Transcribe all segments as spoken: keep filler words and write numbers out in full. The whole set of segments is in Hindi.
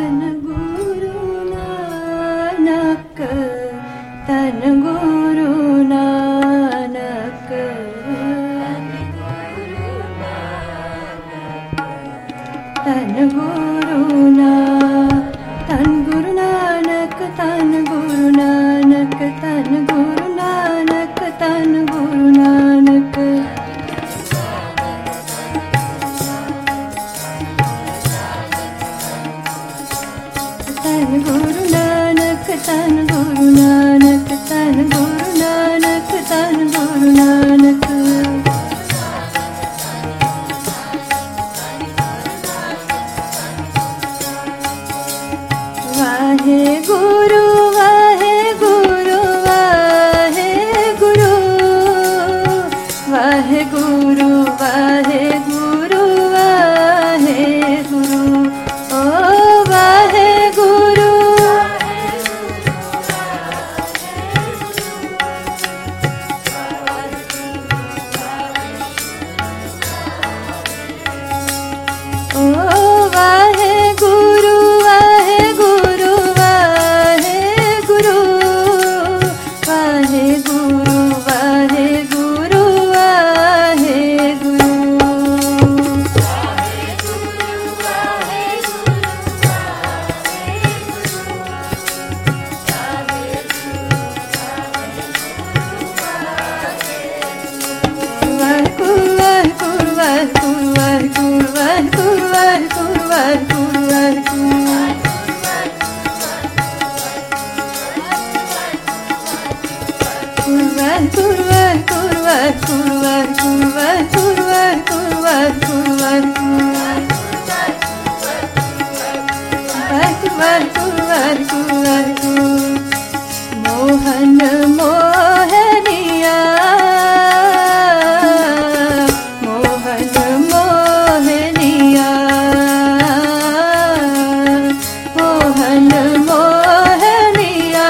तन गुरु नानक, तन गुरु नानक, तन गुरु नानक, तन गुरु नानक, तन गुरु नानक, तन गुरु नानक, तन गुरु नानक, तन गुरु नानक, तन गुरु नानक, तन गुरु नानक, तन गुरु नानक। वाहे गुरु वाहे गुरु वाहे गुरु, वाहे गुरु वाहे गुरु वाहे गुरु, ओ वाहे गुरु, ओ वाहे गुरु वाहे गुरु वाहे गुरु, वाहे गुरु वाहे गुरु वाहे गुरु, मोहन मोहनिया, मोहन मोहनिया, मोहन मोहनिया,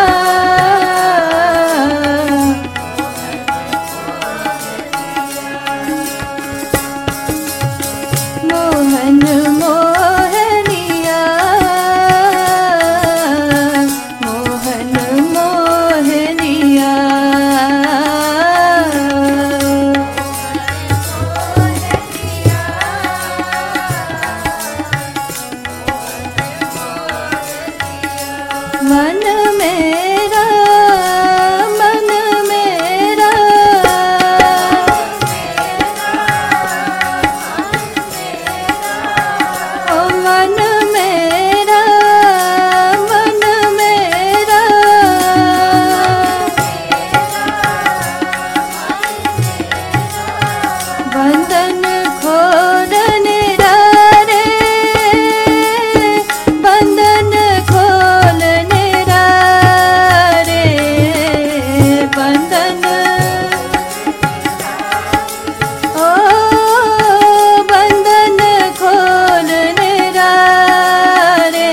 मोहन मोहनिया, मोहन मोहनिया, मन मेरा मन मेरा, ओ मन मेरा मन मेरा, बंधन खोलने रे, बंधन खोलने रे, बंधन, ओ बंधन खोलने रे,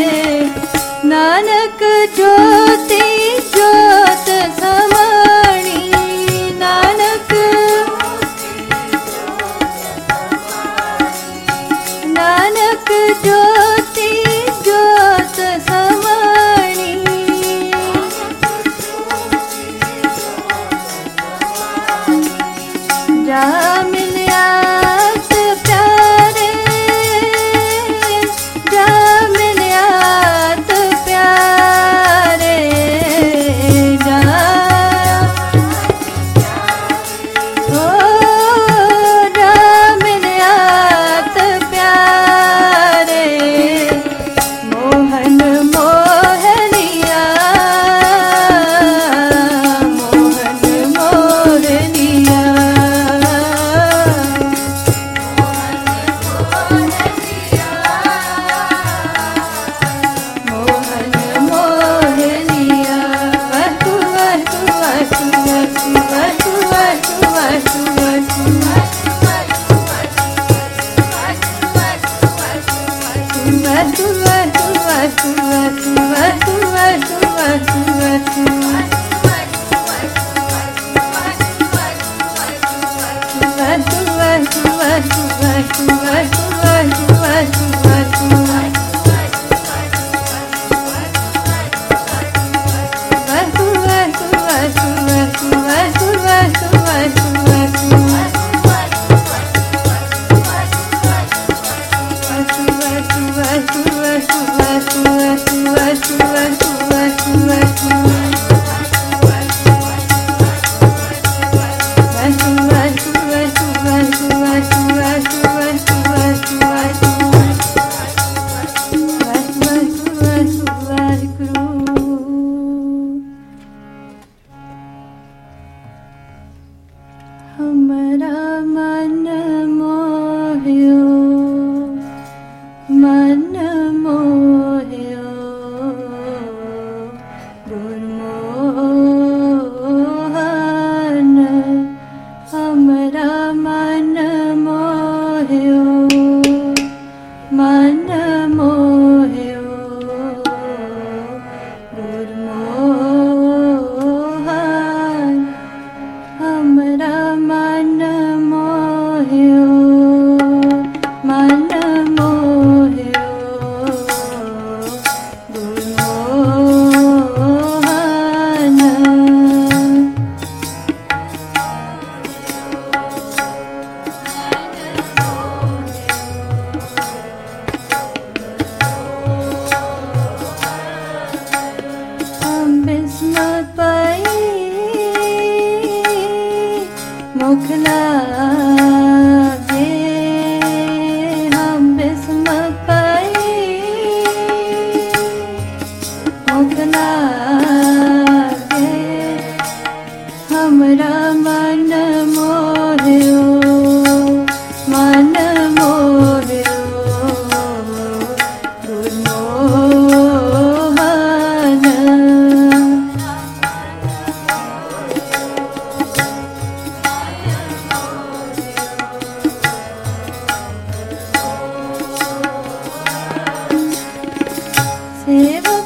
नानक ज्योति ज्योत समाणी, नानक, नानक ज्योति ज्योत समाणी, जा मिलियात प्यारे, जा मिलियात प्यारे, जा, ओ जा मिलियात प्यारे, मोहन मोहनिया, मोहन मोहनिया,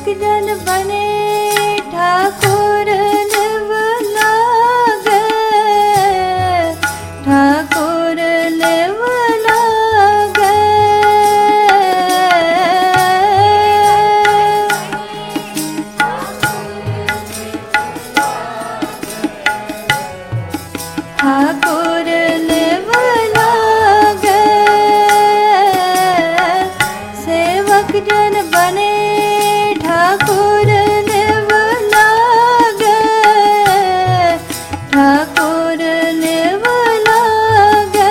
जन बने ठाकुर लिव लागे, ठाकुर लिव लागे। ठाकुर लिव लागे, सेवक जन बने ठाकुर लिव लागे, ठाकुर लिव लागे।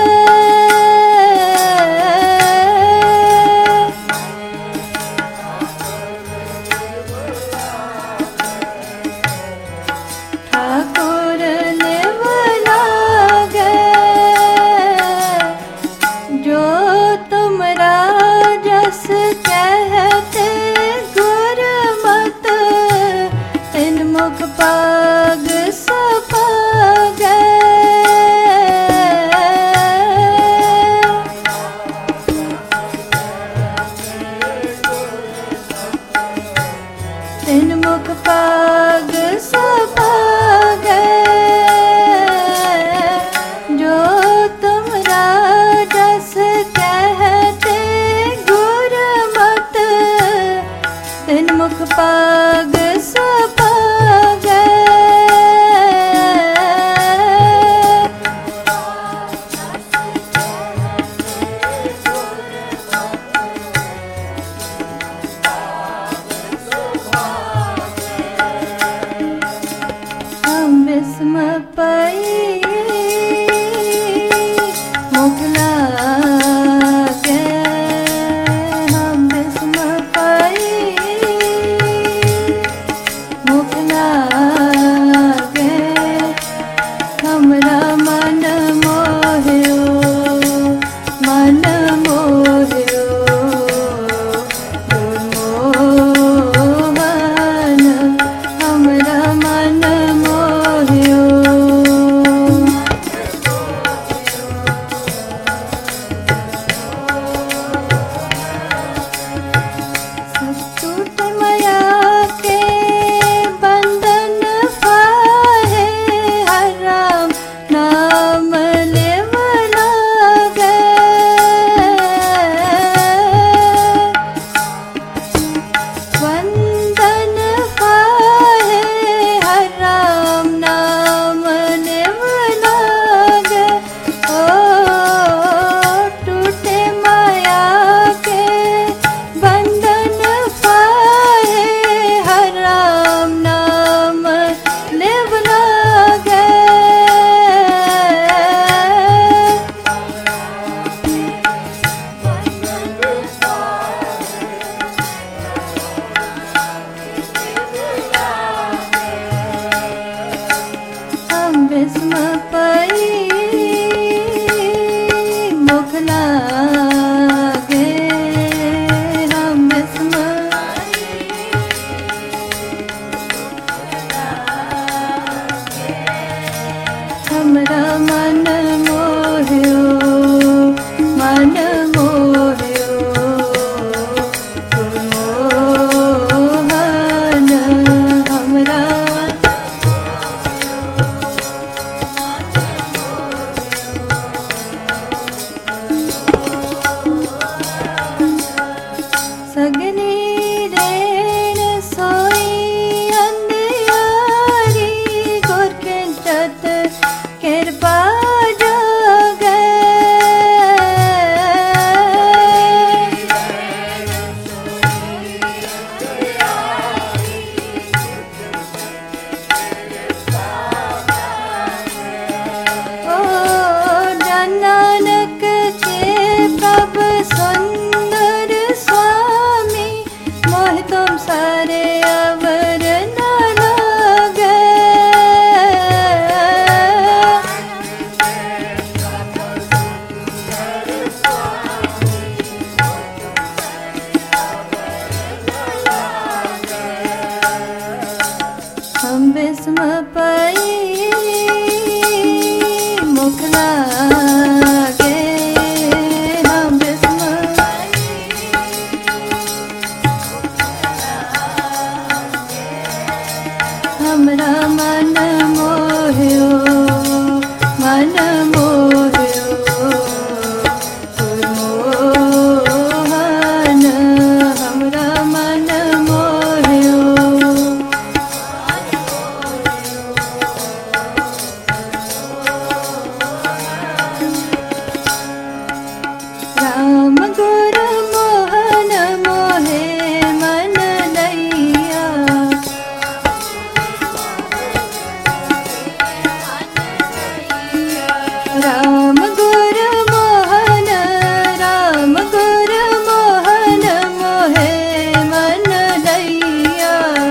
ठाकुर लिव लागे, जो तुमरा जस कहते गुरमत, तिन मुख पाग सपागे। तिन मुख पाग सपागे, जो तुमरा जस कहते गुरमत, तिन मुख पाग सपागे। हम विस्म पाई मुख लागे, हम विस्म पाई मुख लागे। हमरा मन मोहियो, मन मोहियो, गुरमोहन, हमरा मन मोहियो। टूट माया के बंधन फाहे, हर राम नाम लेव लागे। बंधन फाहे, हर राम नाम लेव लागे। ओ टूटे माया के बंधन फाहे, हर राम नाम लेव लागे। हम विस्म पाई मुख लागे, हम विस्म हमरा मन मोहियो, मन मोहियो, गुरमोहन, हमरा सगली रेण सोई अंधियारी, गुर किंचत कृपा जोगे। ओ जन नानक के प्रभ सुंदर स्वामी, मोहि तुम सारे अवर न लागे। हम विस्म पाई मुख लागे, हम विस्म हमारा मन मोहियो मन मोहियो गुरमोहन हमारा मन मोहियो राम गुरु मोहन मोहे मन लैया राम गुरु मोहन राम गुरु मोहन मोहे मन लैया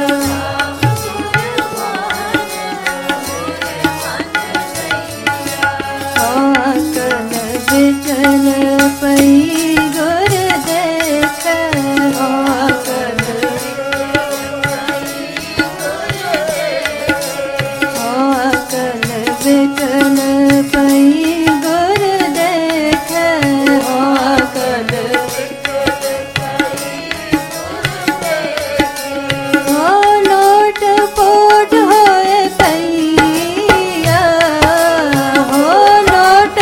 आकल बिचल पई गुर देख आकल आकल बिचल पई गुर देख आकल ओ लोट पोट होए पैया हो लोट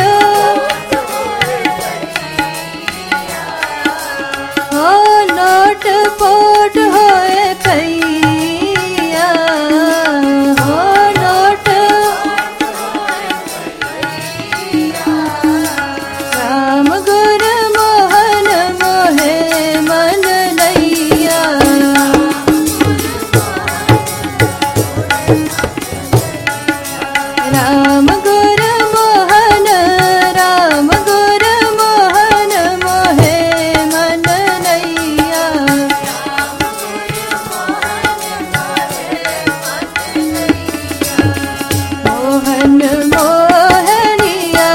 हो लोट पोट होए पैया हो लोट राम गुरु मोहन मोहे मन लैया राम गुरु मोहन राम गुरु मोहन मोहे मन लैया मोहन मोहनिया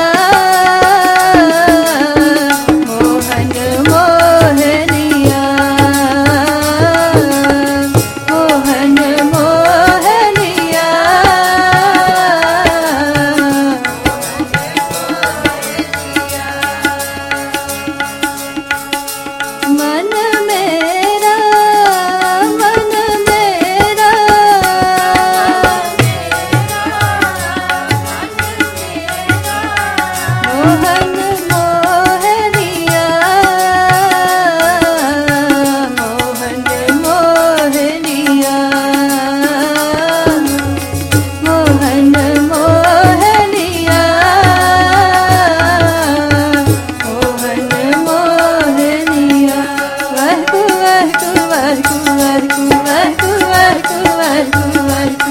मोहन मोहनिया मोहन मोहनिया मन मेरा मन मेरा मोहन मोहनिया मोहन मोहनिया मोहन मोहनिया मोहन मोहनिया वहकु वहकु वहकु वहकु वहकु वहकु वहकु वहकु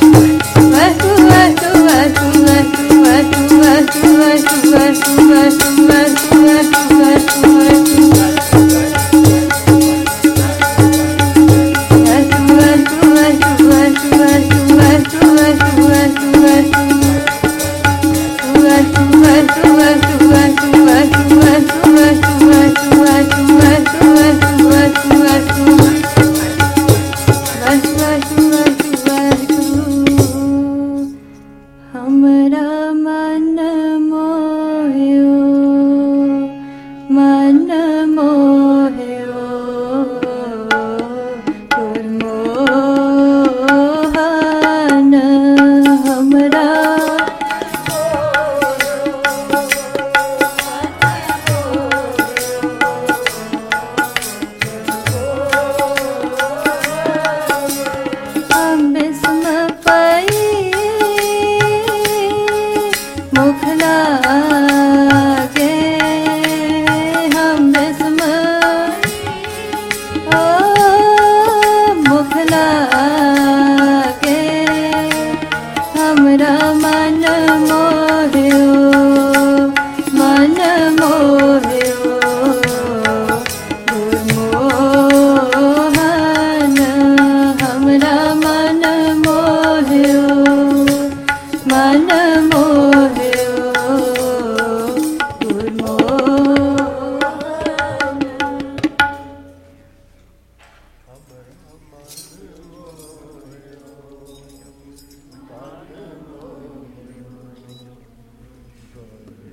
Thank you.